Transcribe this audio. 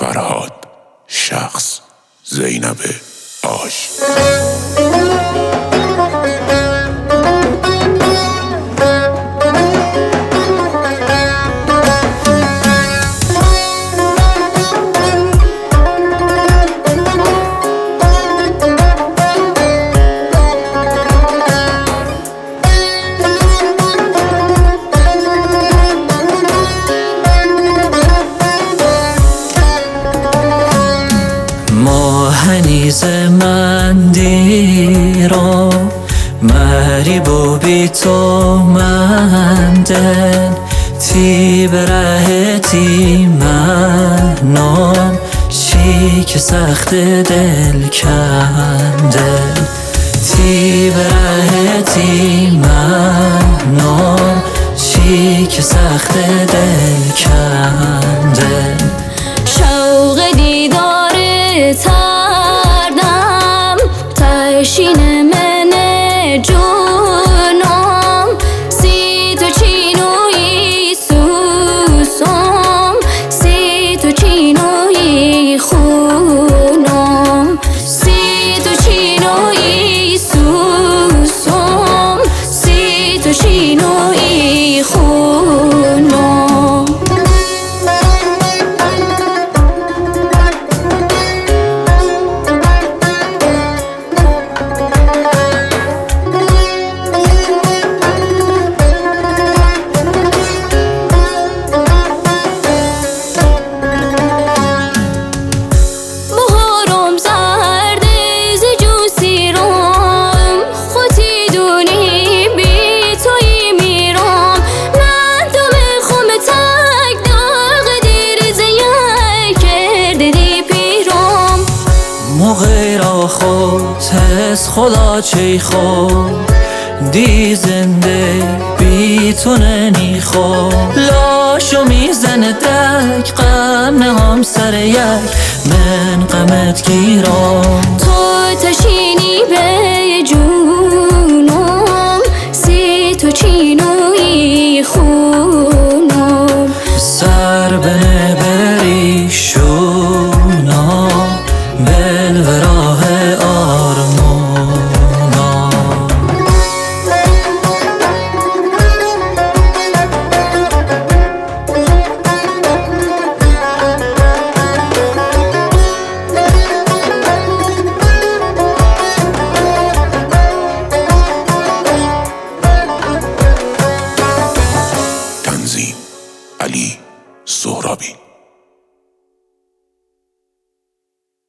فرهاد شخص زینب آش. هنیز من دیرم مری بو بی تو من دل تی بره تی منم چی که سخت دل کندل تی بره تی منم چی که سخت دل کندل شوق دیدار تردم تشین من جونم سی تو چینوی سوسم سی تو چینوی خونم سی تو چینوی سوسم سی تو چینوی خونم. غیر خود از خدا چی خود دی زنده بی تو ننی خود لاشو میزنه دک غم نهام سر یک من غمت گیرم.